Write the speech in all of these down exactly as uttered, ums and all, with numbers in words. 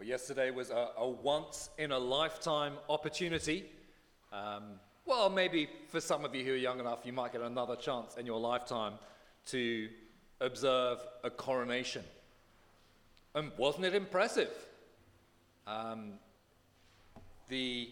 Well, yesterday was a, a once-in-a-lifetime opportunity. Um, well, maybe for some of you who are young enough, you might get another chance in your lifetime to observe a coronation. And wasn't it impressive? Um, the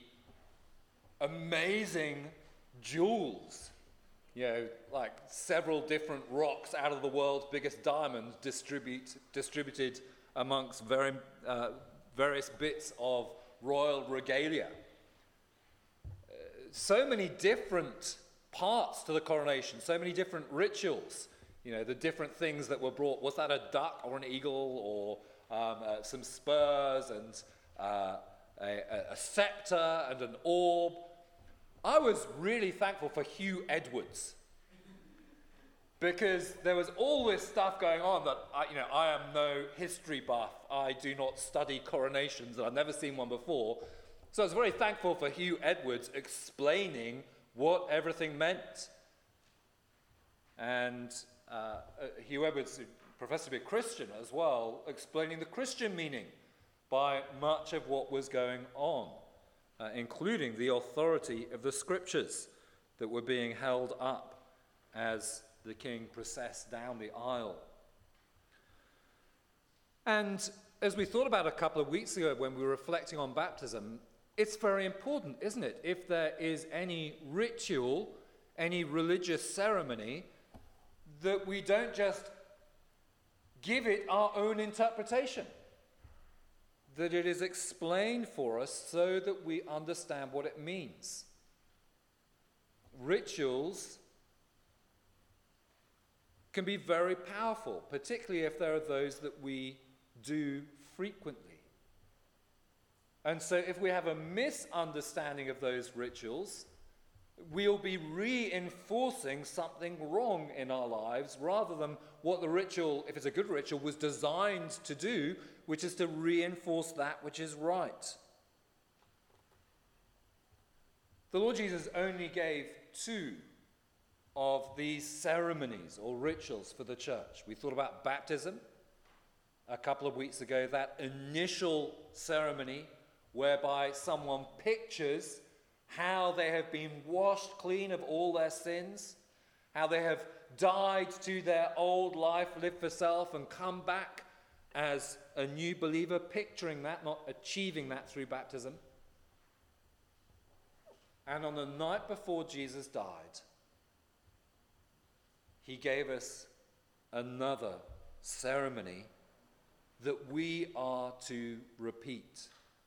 amazing jewels, you know, like several different rocks out of the world's biggest diamonds distribute, distributed amongst very, uh, various bits of royal regalia. Uh, so many different parts to the coronation, so many different rituals, you know, the different things that were brought. Was that a duck or an eagle or um, uh, some spurs and uh, a, a scepter and an orb? I was really thankful for Hugh Edwards, because there was all this stuff going on that, I, you know, I am no history buff. I do not study coronations, and I've never seen one before. So I was very thankful for Hugh Edwards explaining what everything meant. And uh, Hugh Edwards professed to be a Christian as well, explaining the Christian meaning by much of what was going on, uh, including the authority of the scriptures that were being held up as the king processed down the aisle. And as we thought about a couple of weeks ago when we were reflecting on baptism, it's very important, isn't it? If there is any ritual, any religious ceremony, that we don't just give it our own interpretation, that it is explained for us so that we understand what it means. Rituals can be very powerful, particularly if there are those that we do frequently. And so if we have a misunderstanding of those rituals, we'll be reinforcing something wrong in our lives rather than what the ritual, if it's a good ritual, was designed to do, which is to reinforce that which is right. The Lord Jesus only gave two of these ceremonies or rituals for the church. We thought about baptism a couple of weeks ago, that initial ceremony whereby someone pictures how they have been washed clean of all their sins, how they have died to their old life, lived for self, and come back as a new believer, picturing that, not achieving that through baptism. And on the night before Jesus died, he gave us another ceremony that we are to repeat.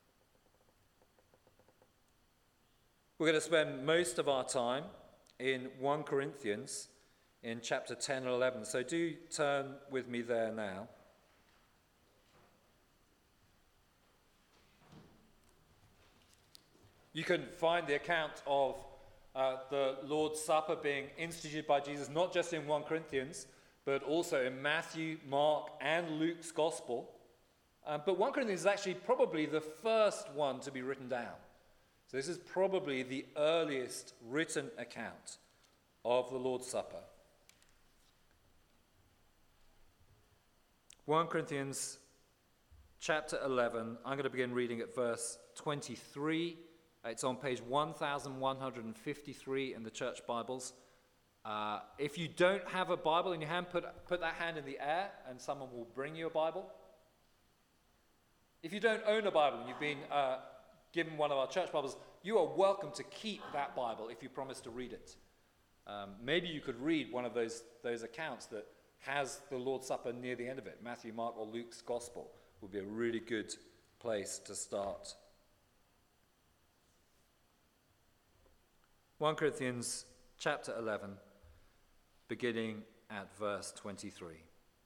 We're going to spend most of our time in First Corinthians in chapter ten and eleven. So do turn with me there now. You can find the account of uh, the Lord's Supper being instituted by Jesus, not just in First Corinthians, but also in Matthew, Mark, and Luke's Gospel. Um, but First Corinthians is actually probably the first one to be written down. So this is probably the earliest written account of the Lord's Supper. First Corinthians chapter eleven, I'm going to begin reading at verse twenty-three. It's on page one thousand one hundred fifty-three in the church Bibles. Uh, if you don't have a Bible in your hand, put, put that hand in the air and someone will bring you a Bible. If you don't own a Bible and you've been uh, given one of our church Bibles, you are welcome to keep that Bible if you promise to read it. Um, maybe you could read one of those, those accounts that has the Lord's Supper near the end of it. Matthew, Mark, or Luke's Gospel would be a really good place to start. First Corinthians chapter eleven, beginning at verse twenty-three.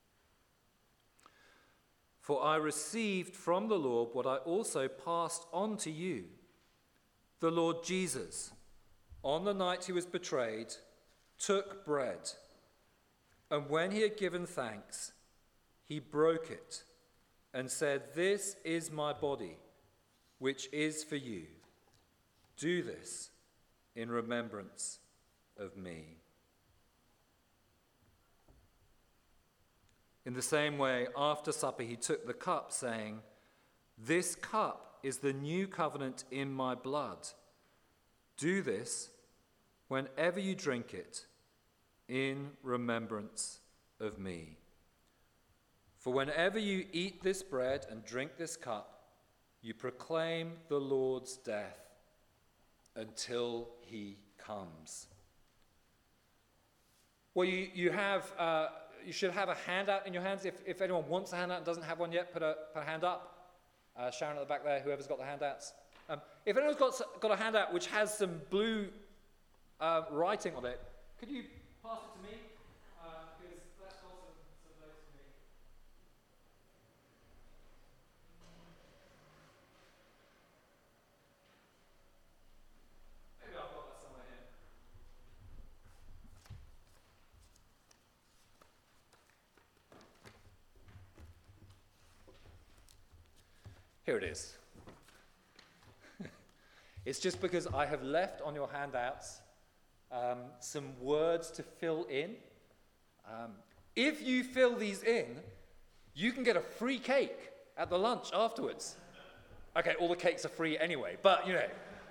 For I received from the Lord what I also passed on to you. The Lord Jesus, on the night he was betrayed, took bread, and when he had given thanks, he broke it and said, "This is my body, which is for you. Do this in remembrance of me." In the same way, after supper, he took the cup, saying, This cup is the new covenant in my blood. Do this whenever you drink it in remembrance of me. For whenever you eat this bread and drink this cup, you proclaim the Lord's death until he comes. Well, you, you have uh, you should have a handout in your hands. If, if anyone wants a handout and doesn't have one yet, put a, put a hand up. Uh, Sharon at the back there, whoever's got the handouts. Um, if anyone's got, got a handout which has some blue uh, writing on it, could you pass it to me? Uh, because that's got some, some notes for me. Maybe I've got that somewhere here. Here it is. It's just because I have left on your handouts um, some words to fill in. Um, if you fill these in, you can get a free cake at the lunch afterwards. Okay, all the cakes are free anyway, but you know.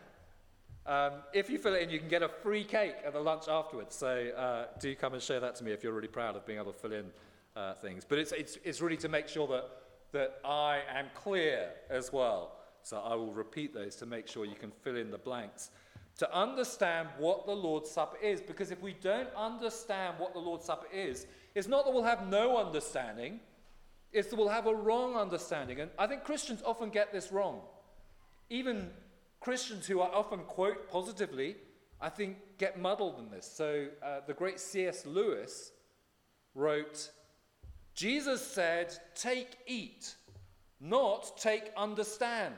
Um, if you fill it in, you can get a free cake at the lunch afterwards. So uh, do come and share that to me if you're really proud of being able to fill in uh, things. But it's, it's, it's really to make sure that, that I am clear as well. So I will repeat those to make sure you can fill in the blanks. To understand what the Lord's Supper is, because if we don't understand what the Lord's Supper is, it's not that we'll have no understanding, it's that we'll have a wrong understanding. And I think Christians often get this wrong. Even Christians who I often quote positively, I think get muddled in this. So uh, the great C S Lewis wrote, Jesus said, take, eat, not take, understand.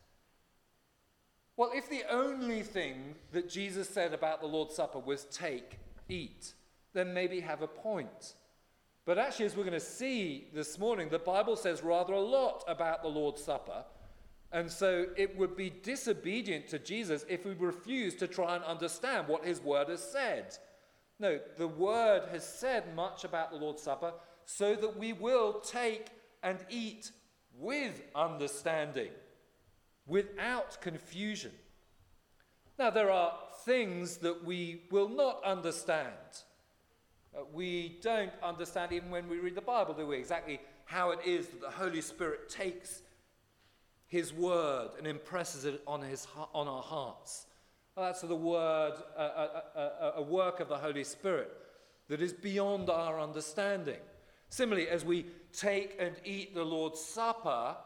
Well, if the only thing that Jesus said about the Lord's Supper was take, eat, then maybe have a point. But actually, as we're going to see this morning, the Bible says rather a lot about the Lord's Supper. And so it would be disobedient to Jesus if we refuse to try and understand what his word has said. No, the word has said much about the Lord's Supper so that we will take and eat with understanding, without confusion. Now, there are things that we will not understand. Uh, we don't understand even when we read the Bible, do we? Exactly how it is that the Holy Spirit takes his word and impresses it on, his, on our hearts. Well, that's the word, uh, a, a, a work of the Holy Spirit that is beyond our understanding. Similarly, as we take and eat the Lord's Supper,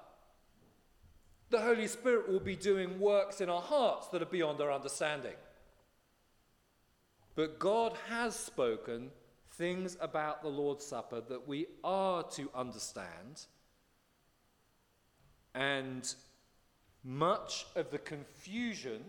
the Holy Spirit will be doing works in our hearts that are beyond our understanding. But God has spoken things about the Lord's Supper that we are to understand, and much of the confusion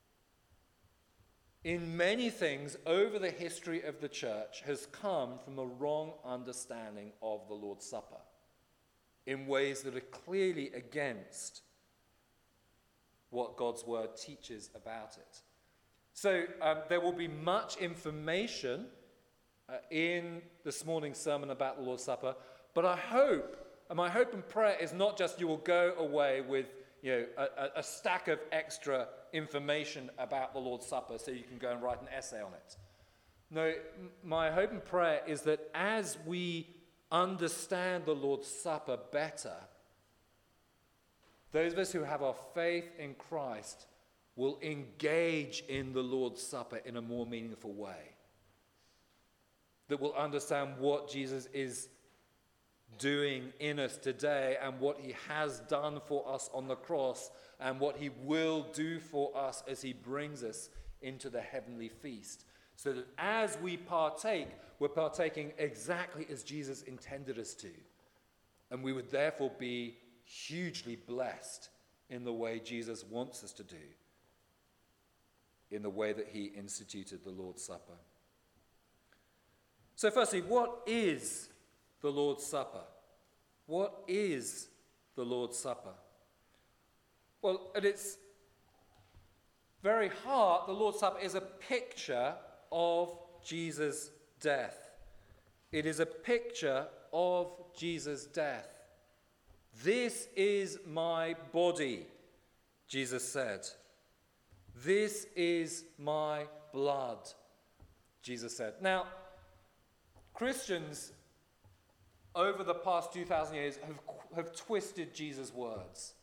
in many things over the history of the church has come from a wrong understanding of the Lord's Supper in ways that are clearly against what God's word teaches about it. So um, there will be much information uh, in this morning's sermon about the Lord's Supper, but I hope, and my hope and prayer is not just you will go away with you know, a, a stack of extra information about the Lord's Supper so you can go and write an essay on it. No, m- my hope and prayer is that as we understand the Lord's Supper better, those of us who have our faith in Christ will engage in the Lord's Supper in a more meaningful way. That will understand what Jesus is doing in us today and what he has done for us on the cross and what he will do for us as he brings us into the heavenly feast. So that as we partake, we're partaking exactly as Jesus intended us to. And we would therefore be hugely blessed in the way Jesus wants us to do, in the way that he instituted the Lord's Supper. So firstly, what is the Lord's Supper? What is the Lord's Supper? Well, at its very heart, the Lord's Supper is a picture of Jesus' death. It is a picture of Jesus' death. "This is my body," Jesus said. "This is my blood," Jesus said. Now, Christians over the past two thousand years have, have twisted Jesus' words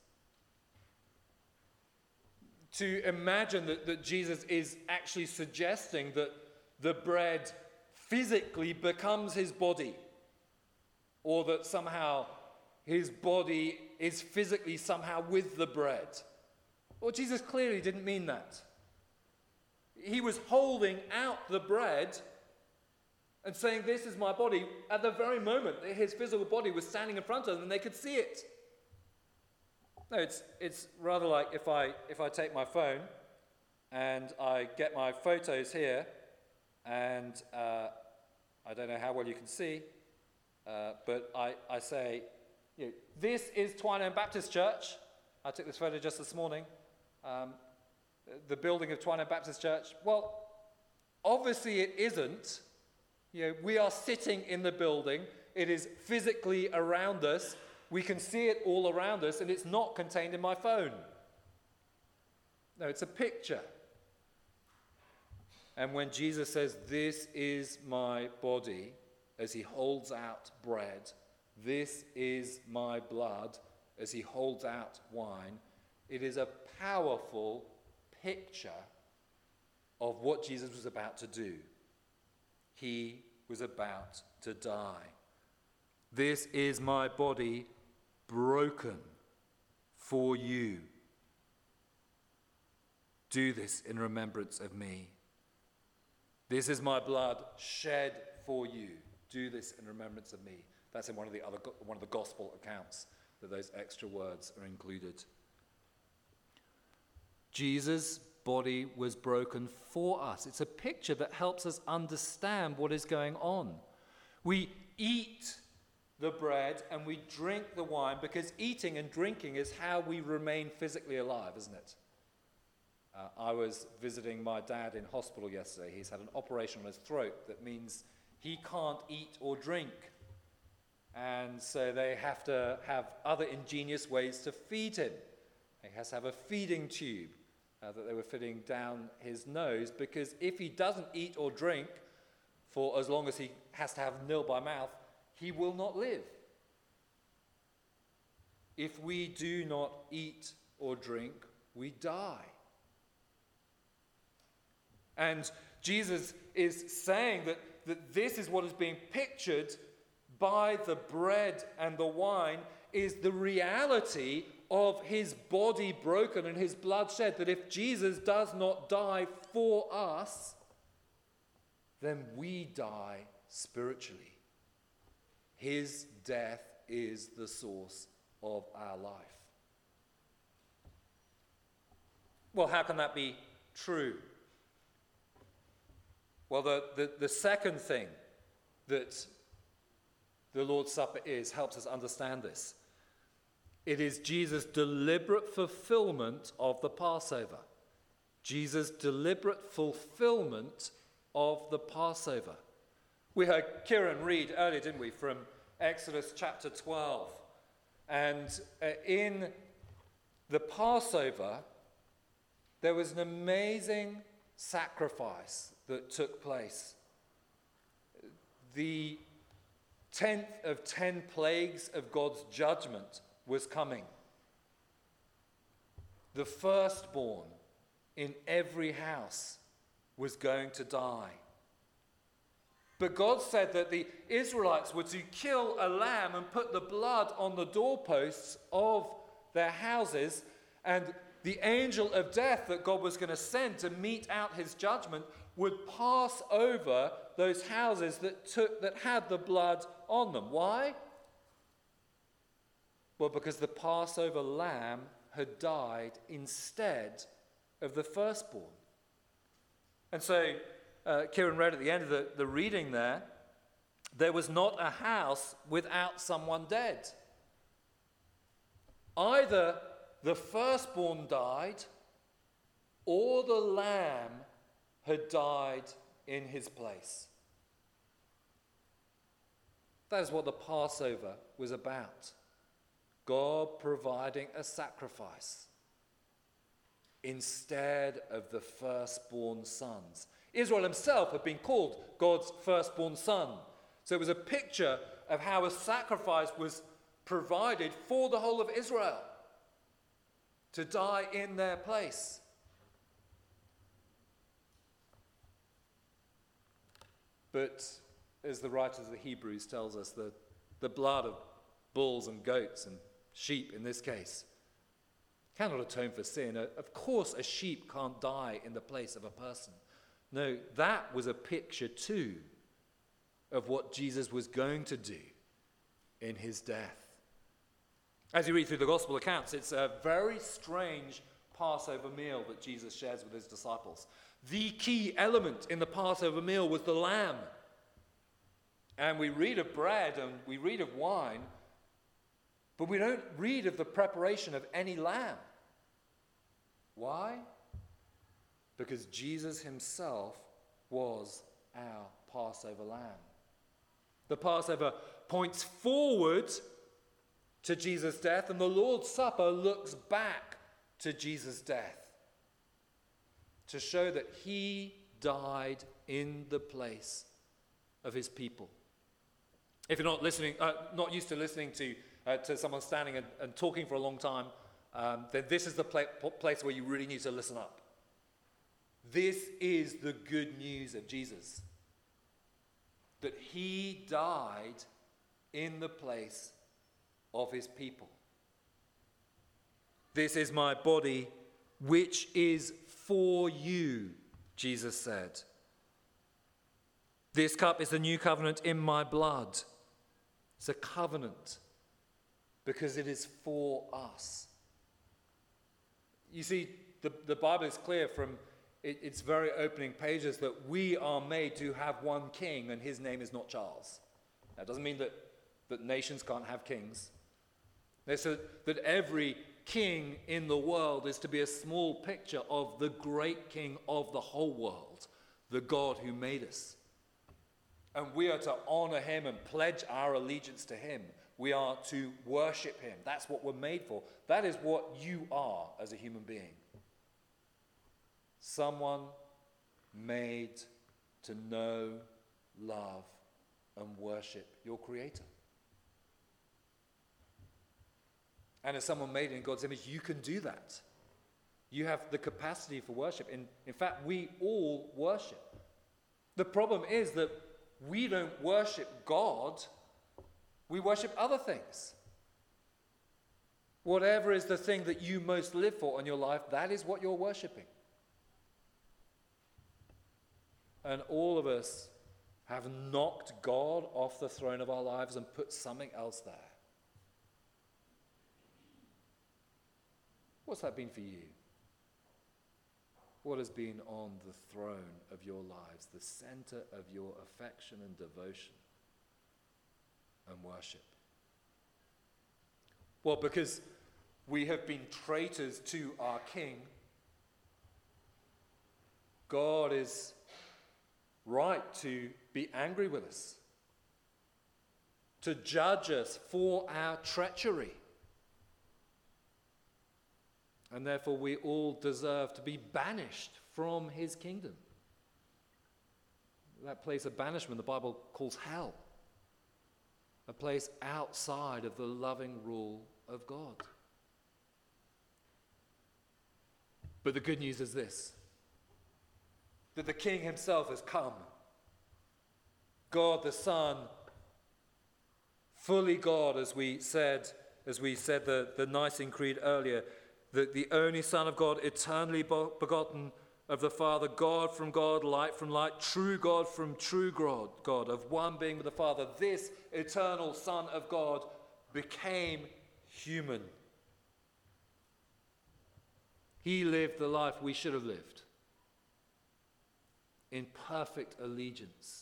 to imagine that, that Jesus is actually suggesting that the bread physically becomes his body, or that somehow his body is physically somehow with the bread. Well, Jesus clearly didn't mean that. He was holding out the bread and saying, "This is my body," at the very moment that his physical body was standing in front of them and they could see it. No, it's it's rather like if I if I take my phone and I get my photos here, and uh, I don't know how well you can see, uh, but I, I say, you know, "This is Twynham Baptist Church." I took this photo just this morning. Um, the building of Twynham Baptist Church. Well, obviously it isn't. You know, we are sitting in the building. It is physically around us. We can see it all around us, and it's not contained in my phone. No, it's a picture. And when Jesus says, "This is my body," as he holds out bread, "This is my blood," as he holds out wine, it is a powerful picture of what Jesus was about to do. He was about to die. "This is my body broken for you. Do this in remembrance of me. This is my blood shed for you. Do this in remembrance of me." That's in one of the other one of the gospel accounts that those extra words are included. Jesus' body was broken for us. It's a picture that helps us understand what is going on. We eat the bread and we drink the wine because eating and drinking is how we remain physically alive, isn't it? Uh, I was visiting my dad in hospital yesterday. He's had an operation on his throat that means he can't eat or drink. And so they have to have other ingenious ways to feed him. He has to have a feeding tube uh, that they were fitting down his nose, because if he doesn't eat or drink for as long as he has to have nil by mouth, he will not live. If we do not eat or drink, we die. And Jesus is saying that, that this is what is being pictured by the bread and the wine, is the reality of his body broken and his blood shed. That if Jesus does not die for us, then we die spiritually. His death is the source of our life. Well, how can that be true? Well, the, the, the second thing that the Lord's Supper is helps us understand this. It is Jesus' deliberate fulfillment of the Passover. Jesus' deliberate fulfillment of the Passover. We heard Kieran read earlier, didn't we, from Exodus chapter twelve. And uh, in the Passover, there was an amazing sacrifice that took place. The tenth of ten plagues of God's judgment was coming. The firstborn in every house was going to die. But God said that the Israelites were to kill a lamb and put the blood on the doorposts of their houses, and the angel of death that God was going to send to mete out his judgment would pass over those houses that took that had the blood on them. Why? Well, because the Passover lamb had died instead of the firstborn. And so, uh, Kieran read at the end of the, the reading there, there was not a house without someone dead. Either the firstborn died, or the lamb had died in his place. That is what the Passover was about. God providing a sacrifice instead of the firstborn sons. Israel himself had been called God's firstborn son. So it was a picture of how a sacrifice was provided for the whole of Israel to die in their place. But as the writer of the Hebrews tells us, the, the blood of bulls and goats and sheep in this case cannot atone for sin. Of course, a sheep can't die in the place of a person. No, that was a picture too of what Jesus was going to do in his death. As you read through the gospel accounts, it's a very strange Passover meal that Jesus shares with his disciples. The key element in the Passover meal was the lamb. And we read of bread and we read of wine, but we don't read of the preparation of any lamb. Why? Because Jesus himself was our Passover lamb. The Passover points forward to Jesus' death, and the Lord's Supper looks back to Jesus' death to show that he died in the place of his people. If you're not listening, uh, not used to listening to uh, to someone standing and, and talking for a long time, um, then this is the pla- place where you really need to listen up. This is the good news of Jesus. That he died in the place of his people. This is my body, which is for you, Jesus said. This cup is the new covenant in my blood. It's a covenant because it is for us. You see, the, the Bible is clear from it, its very opening pages that we are made to have one king, and his name is not Charles. That doesn't mean that, that nations can't have kings. They said that every king in the world is to be a small picture of the great king of the whole world, the God who made us. And we are to honor him and pledge our allegiance to him. We are to worship him. That's what we're made for. That is what you are as a human being. Someone made to know, love, and worship your Creator. And as someone made in God's image, you can do that. You have the capacity for worship. In, in fact, we all worship. The problem is that we don't worship God, we worship other things. Whatever is the thing that you most live for in your life, that is what you're worshiping. And all of us have knocked God off the throne of our lives and put something else there. What's that been for you? What has been on the throne of your lives, the center of your affection and devotion and worship? Well, because we have been traitors to our King, God is right to be angry with us, to judge us for our treachery. And therefore we all deserve to be banished from his kingdom. That place of banishment the Bible calls hell. A place outside of the loving rule of God. But the good news is this: that the King himself has come. God the Son, fully God, as we said, as we said the, the Nicene Creed earlier, that the only Son of God, eternally begotten of the Father, God from God, light from light, true God from true God, God, of one being with the Father, this eternal Son of God became human. He lived the life we should have lived, in perfect allegiance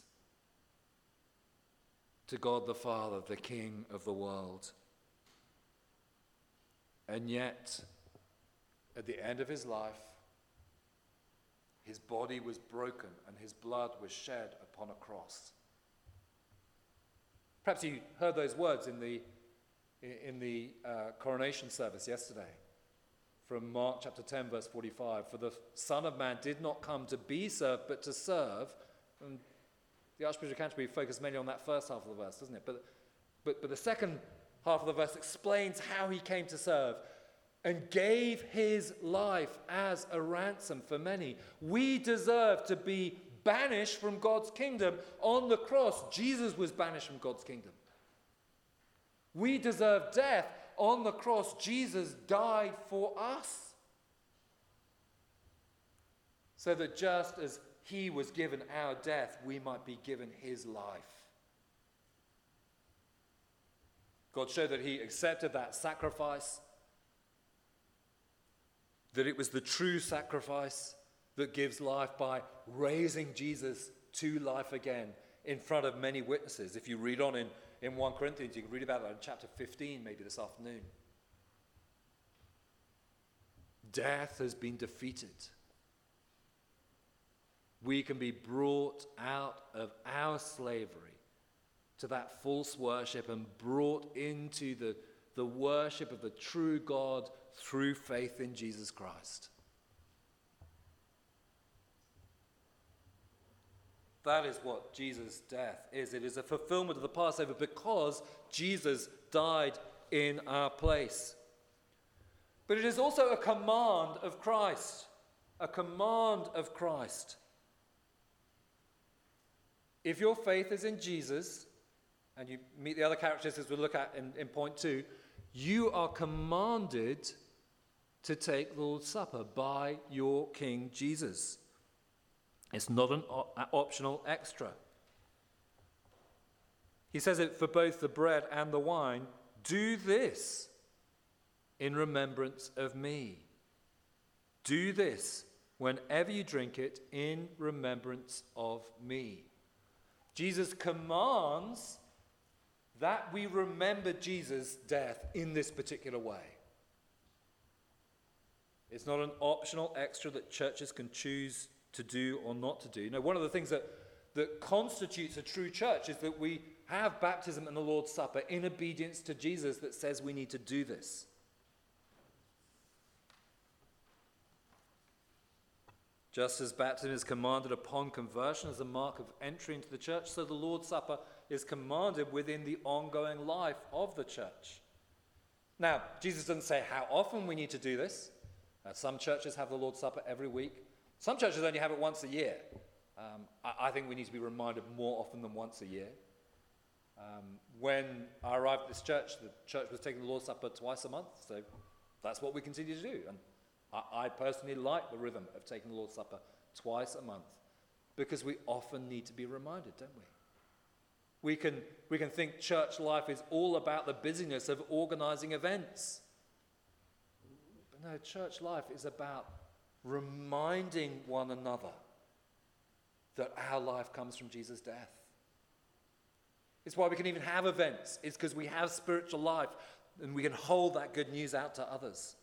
to God the Father, the King of the world. And yet, at the end of his life, his body was broken and his blood was shed upon a cross. Perhaps you heard those words in the i- in the uh, coronation service yesterday from Mark chapter ten, verse forty-five. For the Son of Man did not come to be served, but to serve. And the Archbishop of Canterbury focused mainly on that first half of the verse, doesn't it? But, but, but the second half of the verse explains how he came to serve and gave his life as a ransom for many. We deserve to be banished from God's kingdom. On the cross, Jesus was banished from God's kingdom. We deserve death. On the cross, Jesus died for us. So that just as he was given our death, we might be given his life. God showed that he accepted that sacrifice, that it was the true sacrifice that gives life by raising Jesus to life again in front of many witnesses. If you read on in, in First Corinthians, you can read about that in chapter fifteen, maybe this afternoon. Death has been defeated. We can be brought out of our slavery to that false worship and brought into the, the worship of the true God through faith in Jesus Christ. That is what Jesus' death is. It is a fulfillment of the Passover because Jesus died in our place. But it is also a command of Christ. A command of Christ. If your faith is in Jesus, and you meet the other characteristics we'll look at in, in point two, you are commanded to take the Lord's Supper by your King Jesus. It's not an op- optional extra. He says it for both the bread and the wine. Do this in remembrance of me. Do this whenever you drink it in remembrance of me. Jesus commands that we remember Jesus' death in this particular way. It's not an optional extra that churches can choose to do or not to do. No, one of the things that, that constitutes a true church is that we have baptism and the Lord's Supper in obedience to Jesus that says we need to do this. Just as baptism is commanded upon conversion as a mark of entry into the church, so the Lord's Supper is commanded within the ongoing life of the church. Now, Jesus doesn't say how often we need to do this. Uh, some churches have the Lord's Supper every week. Some churches only have it once a year. Um, I, I think we need to be reminded more often than once a year. Um, when I arrived at this church, the church was taking the Lord's Supper twice a month, so that's what we continue to do. And I, I personally like the rhythm of taking the Lord's Supper twice a month because we often need to be reminded, don't we? We can, we can think church life is all about the busyness of organizing events. But no, church life is about reminding one another that our life comes from Jesus' death. It's why we can even have events. It's because we have spiritual life and we can hold that good news out to others.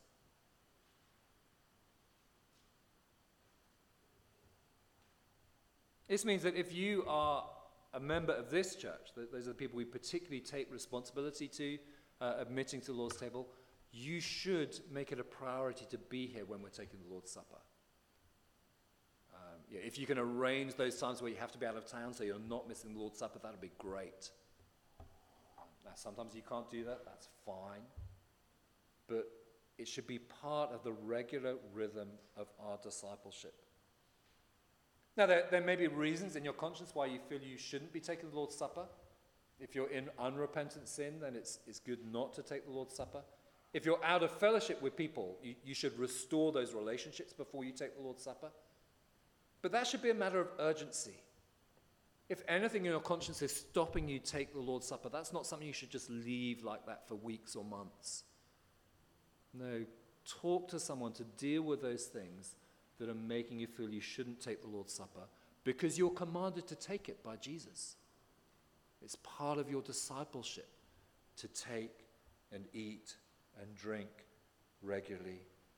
This means that if you are a member of this church, those are the people we particularly take responsibility to, uh, admitting to the Lord's table, you should make it a priority to be here when we're taking the Lord's Supper. Um, yeah, if you can arrange those times where you have to be out of town so you're not missing the Lord's Supper, that would be great. Now, sometimes you can't do that, that's fine. But it should be part of the regular rhythm of our discipleship. Now, there, there may be reasons in your conscience why you feel you shouldn't be taking the Lord's Supper. If you're in unrepentant sin, then it's, it's good not to take the Lord's Supper. If you're out of fellowship with people, you, you should restore those relationships before you take the Lord's Supper. But that should be a matter of urgency. If anything in your conscience is stopping you take the Lord's Supper, that's not something you should just leave like that for weeks or months. No, talk to someone to deal with those things that are making you feel you shouldn't take the Lord's Supper because you're commanded to take it by Jesus. It's part of your discipleship to take and eat and drink regularly.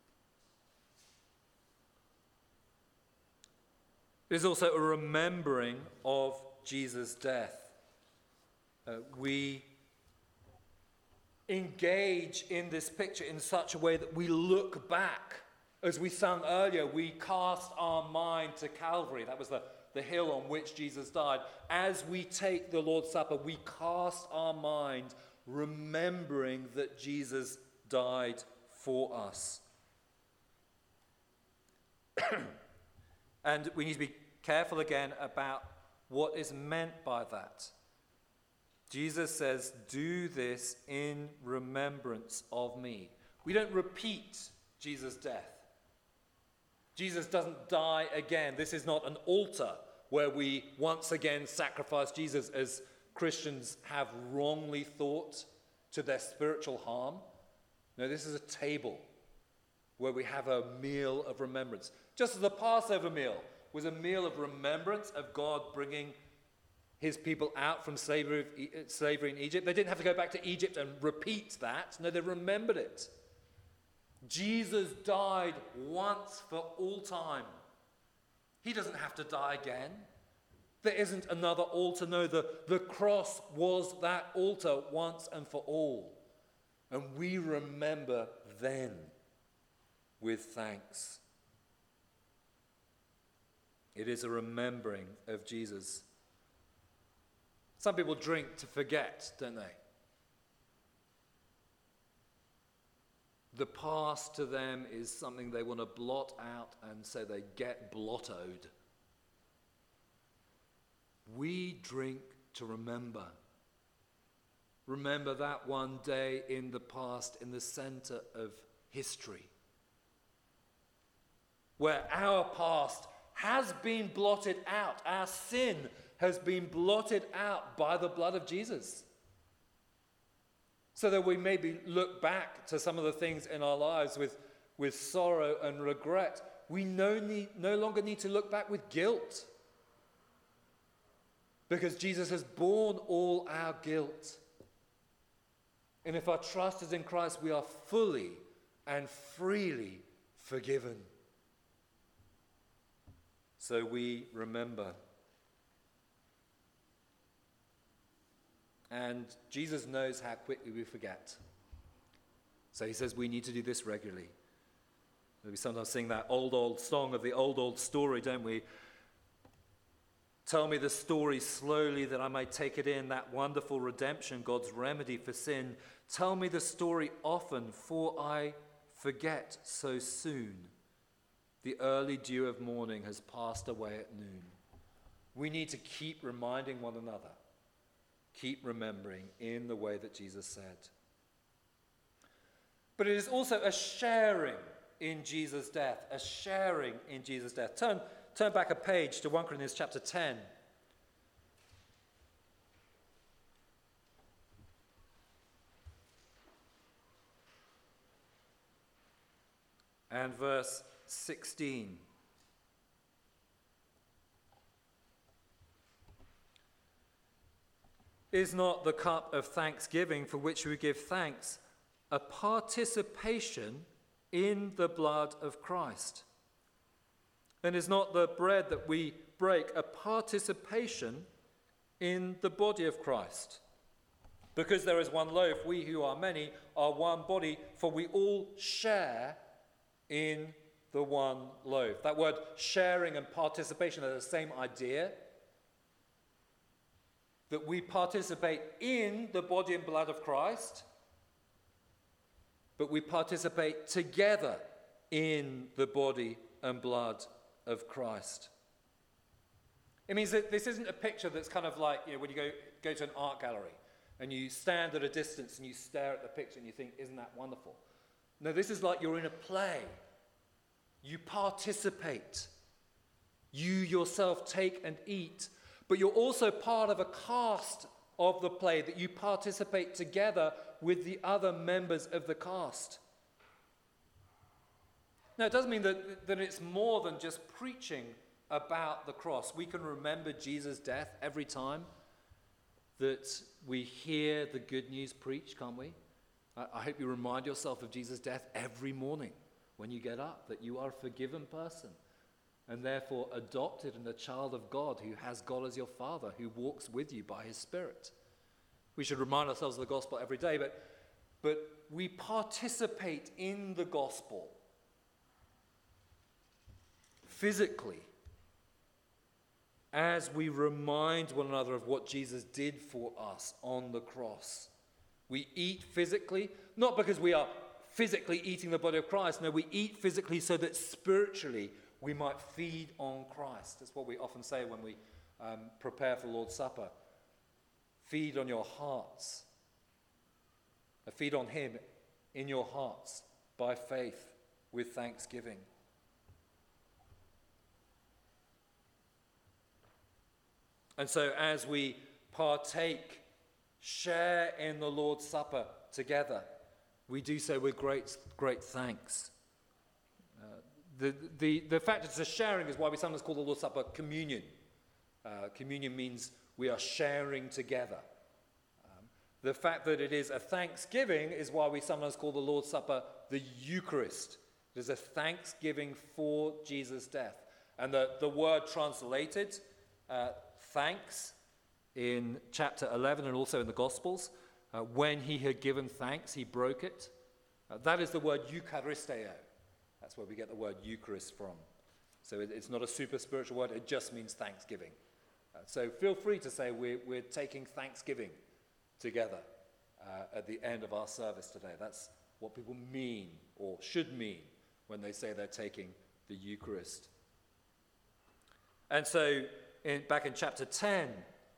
There's also a remembering of Jesus' death. Uh, we engage in this picture in such a way that we look back. As we sang earlier, we cast our mind to Calvary. That was the, the hill on which Jesus died. As we take the Lord's Supper, we cast our mind remembering that Jesus died for us. And we need to be careful again about what is meant by that. Jesus says, do this in remembrance of me. We don't repeat Jesus' death. Jesus doesn't die again. This is not an altar where we once again sacrifice Jesus, as Christians have wrongly thought, to their spiritual harm. No, this is a table where we have a meal of remembrance. Just as the Passover meal was a meal of remembrance of God bringing his people out from slavery, slavery in Egypt. They didn't have to go back to Egypt and repeat that. No, they remembered it. Jesus died once for all time. He doesn't have to die again. There isn't another altar. No, the, the cross was that altar once and for all. And we remember then with thanks. It is a remembering of Jesus. Some people drink to forget, don't they? The past to them is something they want to blot out, and so they get blottoed. We drink to remember. Remember that one day in the past, in the center of history, where our past has been blotted out. Our sin has been blotted out by the blood of Jesus. So that we maybe look back to some of the things in our lives with, with sorrow and regret. We no, need, no longer need to look back with guilt, because Jesus has borne all our guilt. And if our trust is in Christ, we are fully and freely forgiven. So we remember. And Jesus knows how quickly we forget. So he says we need to do this regularly. We sometimes sing that old, old song of the old, old story, don't we? Tell me the story slowly that I may take it in, that wonderful redemption, God's remedy for sin. Tell me the story often, for I forget so soon. The early dew of morning has passed away at noon. We need to keep reminding one another. Keep remembering in the way that Jesus said. But it is also a sharing in Jesus' death, a sharing in Jesus' death. Turn, turn back a page to First Corinthians chapter ten. And verse sixteen. Is not the cup of thanksgiving for which we give thanks a participation in the blood of Christ? And is not the bread that we break a participation in the body of Christ? Because there is one loaf, we who are many are one body, for we all share in the one loaf. That word sharing and participation are the same idea. That we participate in the body and blood of Christ, but we participate together in the body and blood of Christ. It means that this isn't a picture that's kind of like, you know, when you go, go to an art gallery and you stand at a distance and you stare at the picture and you think, isn't that wonderful? No, this is like you're in a play. You participate. You yourself take and eat. But you're also part of a cast of the play, that you participate together with the other members of the cast. Now, it doesn't mean that, that it's more than just preaching about the cross. We can remember Jesus' death every time that we hear the good news preached, can't we? I, I hope you remind yourself of Jesus' death every morning when you get up, that you are a forgiven person, and therefore adopted and a child of God who has God as your Father, who walks with you by his Spirit. We should remind ourselves of the gospel every day, but, but we participate in the gospel physically as we remind one another of what Jesus did for us on the cross. We eat physically, not because we are physically eating the body of Christ. No, we eat physically so that spiritually we might feed on Christ. That's what we often say when we um, prepare for Lord's Supper. Feed on your hearts. Feed on him in your hearts by faith with thanksgiving. And so as we partake, share in the Lord's Supper together, we do so with great, great thanks. Uh, the, the, the fact that it's a sharing is why we sometimes call the Lord's Supper communion. Uh, communion means we are sharing together. Um, the fact that it is a thanksgiving is why we sometimes call the Lord's Supper the Eucharist. It is a thanksgiving for Jesus' death. And the, the word translated, uh, thanks, in chapter eleven and also in the Gospels, uh, when he had given thanks, he broke it. Uh, that is the word Eucharisteo. That's where we get the word Eucharist from. So it, it's not a super spiritual word, it just means thanksgiving. Uh, so feel free to say we're, we're taking thanksgiving together uh, at the end of our service today. That's what people mean or should mean when they say they're taking the Eucharist. And so in, back in chapter ten,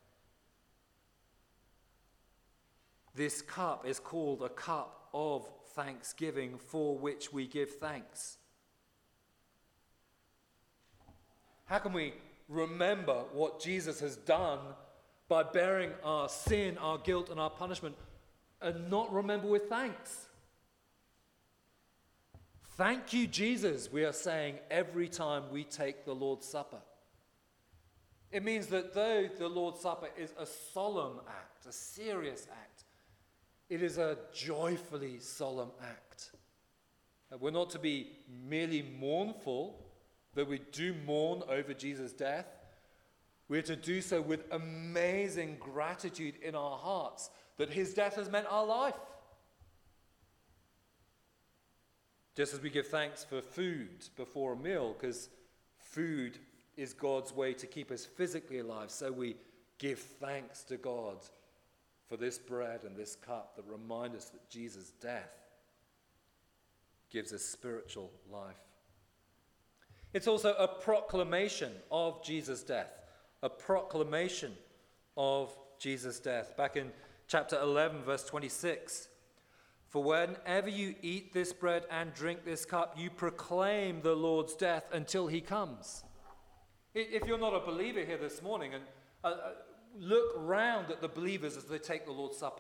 this cup is called a cup of thanksgiving for which we give thanks. How can we remember what Jesus has done by bearing our sin, our guilt, and our punishment and not remember with thanks? Thank you, Jesus, we are saying every time we take the Lord's Supper. It means that though the Lord's Supper is a solemn act, a serious act, it is a joyfully solemn act. We're not to be merely mournful, though we do mourn over Jesus' death. We're to do so with amazing gratitude in our hearts that his death has meant our life. Just as we give thanks for food before a meal, because food is God's way to keep us physically alive, so we give thanks to God for this bread and this cup that remind us that Jesus' death gives us spiritual life. It's also a proclamation of Jesus' death, a proclamation of Jesus' death. Back in chapter eleven, verse twenty-six, for whenever you eat this bread and drink this cup, you proclaim the Lord's death until he comes. If you're not a believer here this morning, and uh, look round at the believers as they take the Lord's Supper.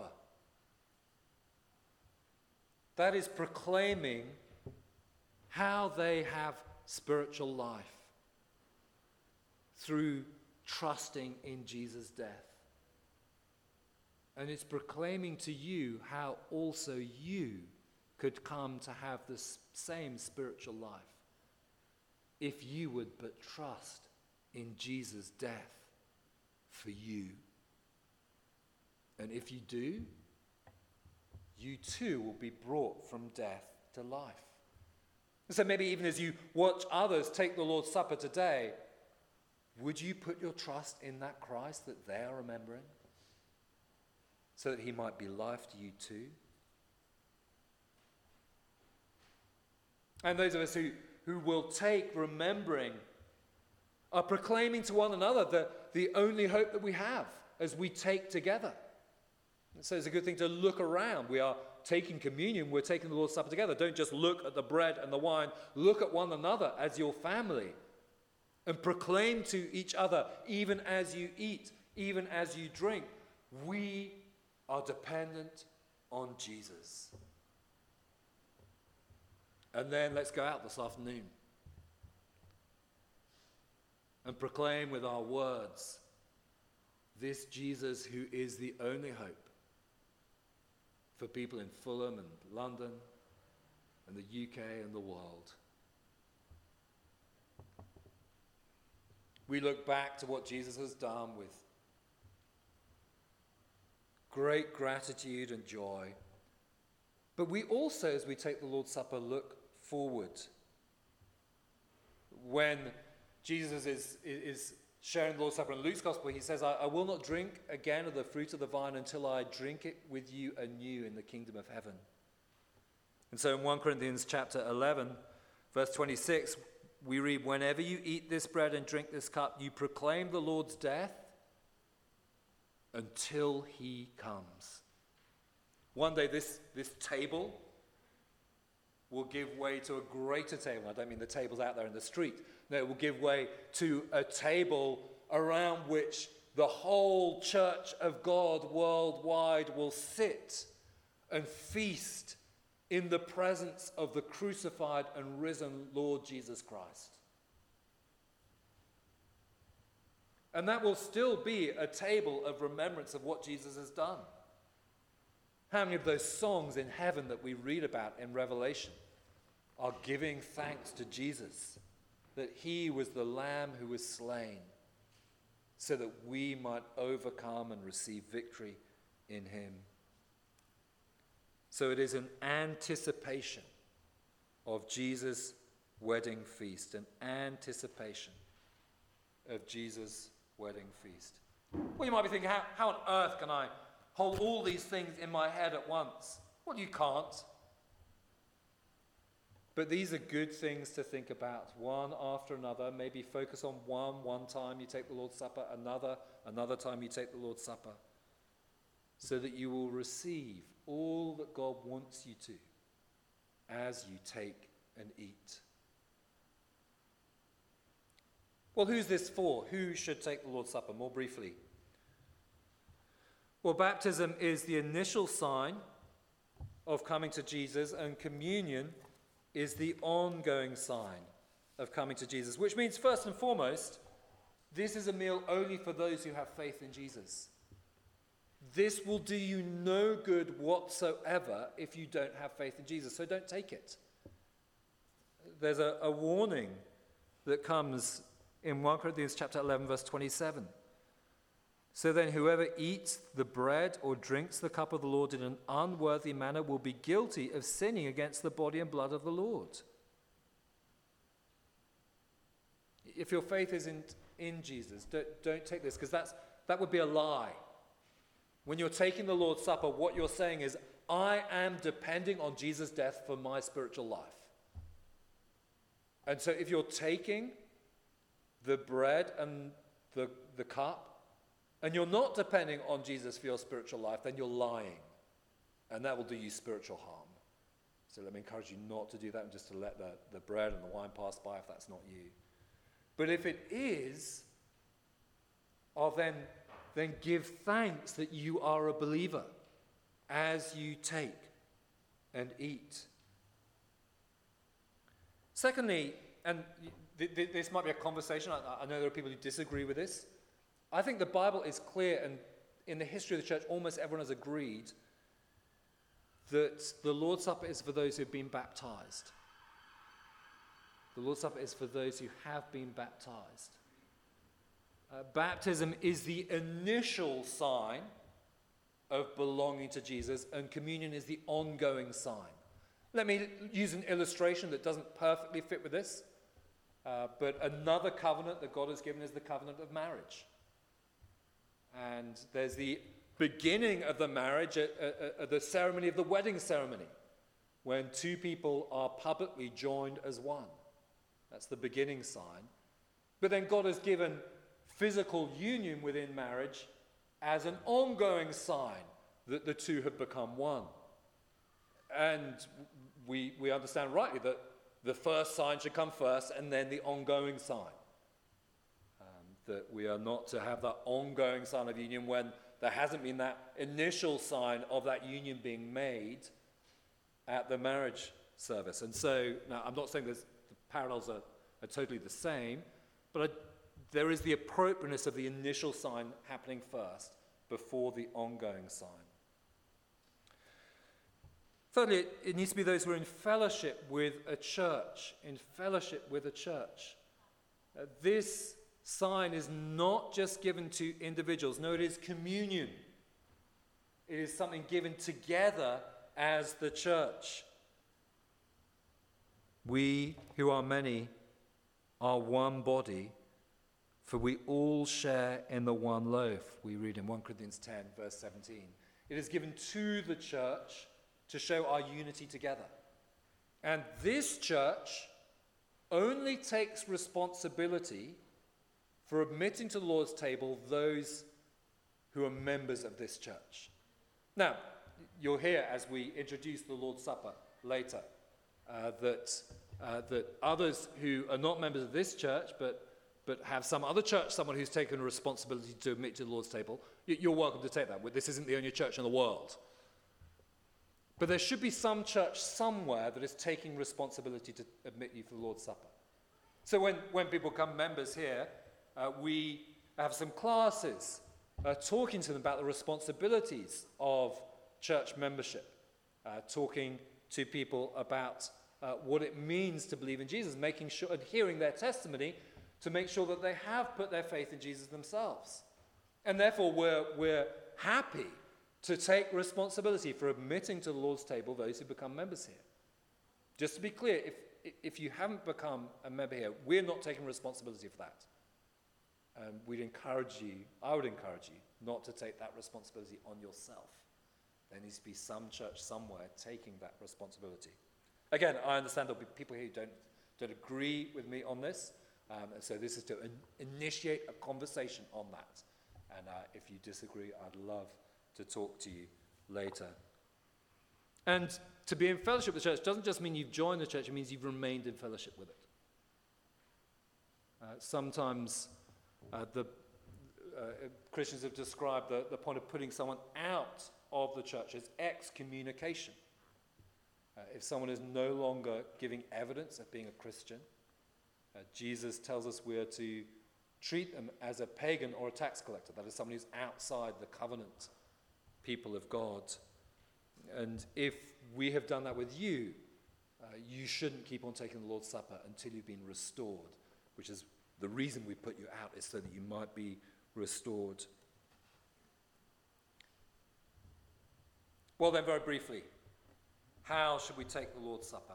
That is proclaiming how they have spiritual life through trusting in Jesus' death. And it's proclaiming to you how also you could come to have the same spiritual life if you would but trust in Jesus' death for you. And if you do, you too will be brought from death to life. So maybe even as you watch others take the Lord's Supper today, would you put your trust in that Christ that they are remembering, so that he might be life to you too? And those of us who, who will take remembering are proclaiming to one another the, the only hope that we have as we take together. And so it's a good thing to look around. We are taking communion, we're taking the Lord's Supper together. Don't just look at the bread and the wine. Look at one another as your family and proclaim to each other, even as you eat, even as you drink, we are dependent on Jesus. And then let's go out this afternoon and proclaim with our words this Jesus who is the only hope for people in Fulham and London and the U K and the world. We look back to what Jesus has done with great gratitude and joy, But we also, as we take the Lord's Supper, look forward. When Jesus is, is sharing the Lord's Supper in Luke's Gospel, he says, I, I will not drink again of the fruit of the vine until I drink it with you anew in the kingdom of heaven. And so in First Corinthians chapter eleven, verse twenty-six, we read, whenever you eat this bread and drink this cup, you proclaim the Lord's death until he comes. One day this, this table will give way to a greater table. I don't mean the tables out there in the street. No, it will give way to a table around which the whole church of God worldwide will sit and feast in the presence of the crucified and risen Lord Jesus Christ. And that will still be a table of remembrance of what Jesus has done. How many of those songs in heaven that we read about in Revelation are giving thanks to Jesus, that he was the Lamb who was slain, so that we might overcome and receive victory in him? So it is an anticipation of Jesus' wedding feast, an anticipation of Jesus' wedding feast. Well, you might be thinking, how, how on earth can I hold all these things in my head at once? Well, you can't. But these are good things to think about, one after another. Maybe focus on one, one time you take the Lord's Supper, another, another time you take the Lord's Supper, so that you will receive all that God wants you to as you take and eat. Well, who's this for? Who should take the Lord's Supper? More briefly. Well, baptism is the initial sign of coming to Jesus, and communion is the ongoing sign of coming to Jesus, which means, first and foremost, this is a meal only for those who have faith in Jesus. This will do you no good whatsoever if you don't have faith in Jesus, so don't take it. There's a, a warning that comes in First Corinthians chapter eleven, verse twenty-seven. So then whoever eats the bread or drinks the cup of the Lord in an unworthy manner will be guilty of sinning against the body and blood of the Lord. If your faith isn't in Jesus, don't, don't take this, because that's that would be a lie. When you're taking the Lord's Supper, what you're saying is, I am depending on Jesus' death for my spiritual life. And so if you're taking the bread and the, the cup, and you're not depending on Jesus for your spiritual life, then you're lying. And that will do you spiritual harm. So let me encourage you not to do that and just to let the, the bread and the wine pass by if that's not you. But if it is, oh, then, then give thanks that you are a believer as you take and eat. Secondly, and th- th- this might be a conversation, I, I know there are people who disagree with this. I think the Bible is clear, and in the history of the church, almost everyone has agreed that the Lord's Supper is for those who have been baptized. The Lord's Supper is for those who have been baptized. Uh, baptism is the initial sign of belonging to Jesus, and communion is the ongoing sign. Let me use an illustration that doesn't perfectly fit with this, uh, but another covenant that God has given is the covenant of marriage. And there's the beginning of the marriage, at, at, at the ceremony of the wedding ceremony, when two people are publicly joined as one. That's the beginning sign. But then God has given physical union within marriage as an ongoing sign that the two have become one. And we, we understand rightly that the first sign should come first and then the ongoing sign. That we are not to have that ongoing sign of union when there hasn't been that initial sign of that union being made at the marriage service. And so, now I'm not saying the parallels are, are totally the same, but I, there is the appropriateness of the initial sign happening first before the ongoing sign. Thirdly, it, it needs to be those who are in fellowship with a church, in fellowship with a church. Uh, this sign is not just given to individuals. No, it is communion. It is something given together as the church. We who are many are one body, for we all share in the one loaf. We read in First Corinthians ten, verse seventeen. It is given to the church to show our unity together. And this church only takes responsibility for admitting to the Lord's table those who are members of this church. Now, you'll hear as we introduce the Lord's Supper later uh, that, uh, that others who are not members of this church but, but have some other church, someone who's taken a responsibility to admit to the Lord's table, you're welcome to take that. This isn't the only church in the world. But there should be some church somewhere that is taking responsibility to admit you for the Lord's Supper. So when, when people become members here, uh, we have some classes uh, talking to them about the responsibilities of church membership, uh, talking to people about uh, what it means to believe in Jesus, making sure and hearing their testimony to make sure that they have put their faith in Jesus themselves. And therefore we're, we're happy to take responsibility for admitting to the Lord's table those who become members here. Just to be clear, if, if you haven't become a member here, we're not taking responsibility for that. Um, we'd encourage you, I would encourage you, not to take that responsibility on yourself. There needs to be some church somewhere taking that responsibility. Again, I understand there'll be people here who don't, don't agree with me on this, um, and so this is to in- initiate a conversation on that. And uh, if you disagree, I'd love to talk to you later. And to be in fellowship with the church doesn't just mean you've joined the church, it means you've remained in fellowship with it. Uh, sometimes uh, the uh, Christians have described the, the point of putting someone out of the church as excommunication. Uh, if someone is no longer giving evidence of being a Christian, uh, Jesus tells us we are to treat them as a pagan or a tax collector. That is someone who's outside the covenant people of God. And if we have done that with you, uh, you shouldn't keep on taking the Lord's Supper until you've been restored, which is the reason we put you out, is so that you might be restored. Well then, very briefly, how should we take the Lord's Supper?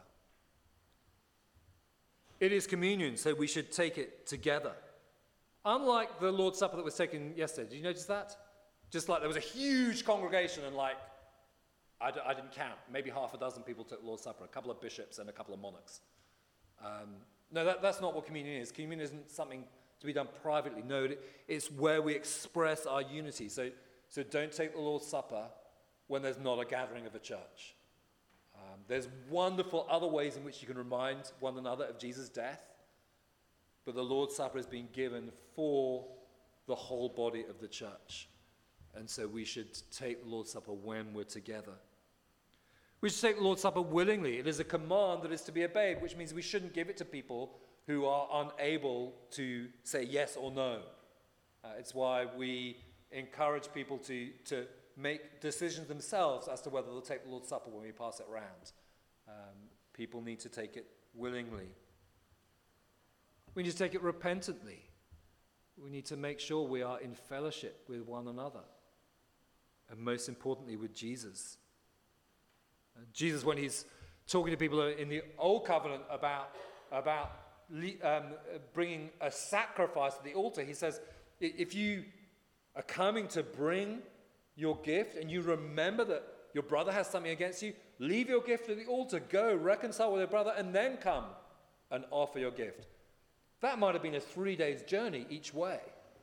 It is communion, so we should take it together. Unlike the Lord's Supper that was taken yesterday, did you notice that? Just like there was a huge congregation and like, I, d- I didn't count, maybe half a dozen people took the Lord's Supper, a couple of bishops and a couple of monarchs. Um, no, that, that's not what communion is. Communion isn't something to be done privately. No, it, it's where we express our unity. So, so don't take the Lord's Supper when there's not a gathering of a church. Um, there's wonderful other ways in which you can remind one another of Jesus' death, but the Lord's Supper is being given for the whole body of the church. And so we should take the Lord's Supper when we're together. We should take the Lord's Supper willingly. It is a command that is to be obeyed, which means we shouldn't give it to people who are unable to say yes or no. Uh, it's why we encourage people to, to make decisions themselves as to whether they'll take the Lord's Supper when we pass it around. Um, people need to take it willingly. We need to take it repentantly. We need to make sure we are in fellowship with one another. And most importantly, with Jesus. Uh, Jesus, when he's talking to people in the Old Covenant about, about um, bringing a sacrifice to the altar, he says, if you are coming to bring your gift and you remember that your brother has something against you, leave your gift at the altar, go reconcile with your brother, and then come and offer your gift. That might have been a three days journey each way.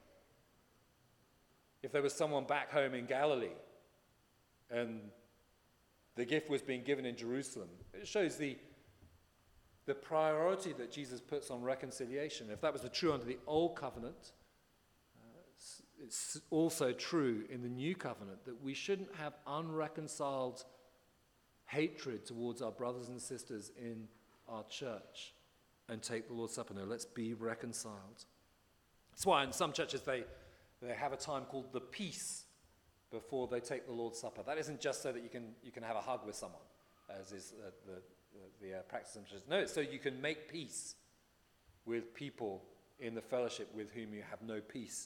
If there was someone back home in Galilee and the gift was being given in Jerusalem, it shows the, the priority that Jesus puts on reconciliation. If that was the true under the Old Covenant, uh, it's, it's also true in the New Covenant that we shouldn't have unreconciled hatred towards our brothers and sisters in our church and take the Lord's Supper. No, let's be reconciled. That's why in some churches they, they have a time called the peace before they take the Lord's Supper. That isn't just so that you can you can have a hug with someone, as is uh, the the, the uh, practice in churches. No, it's so you can make peace with people in the fellowship with whom you have no peace.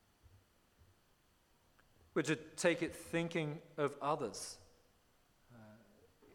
We're to take it thinking of others. Uh,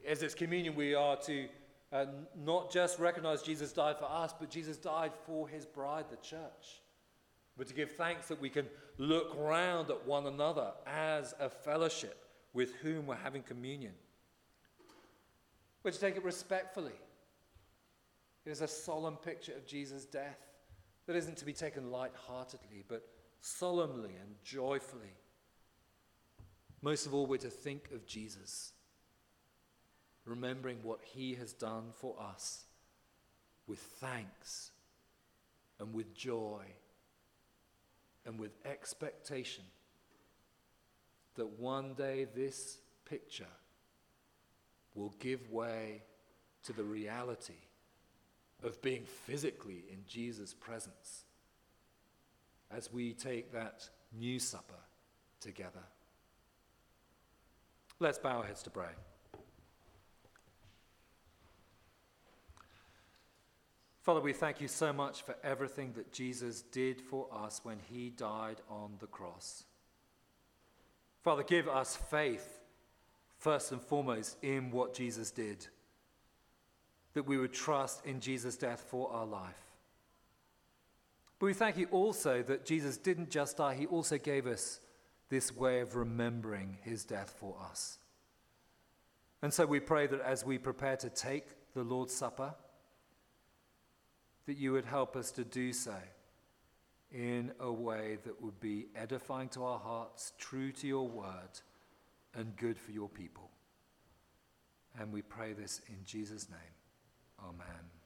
As this communion, we are to uh, not just recognize Jesus died for us, but Jesus died for his bride, the church. But to give thanks that we can look round at one another as a fellowship with whom we're having communion. We're to take it respectfully. It is a solemn picture of Jesus' death that isn't to be taken light-heartedly, but solemnly and joyfully. Most of all, we're to think of Jesus, remembering what he has done for us with thanks and with joy and with expectation that one day this picture will give way to the reality of being physically in Jesus' presence as we take that new supper together. Let's bow our heads to pray. Father, we thank you so much for everything that Jesus did for us when he died on the cross. Father, give us faith, first and foremost, in what Jesus did, that we would trust in Jesus' death for our life. But we thank you also that Jesus didn't just die, he also gave us this way of remembering his death for us. And so we pray that as we prepare to take the Lord's Supper, that you would help us to do so in a way that would be edifying to our hearts, true to your word, and good for your people. And we pray this in Jesus' name. Amen.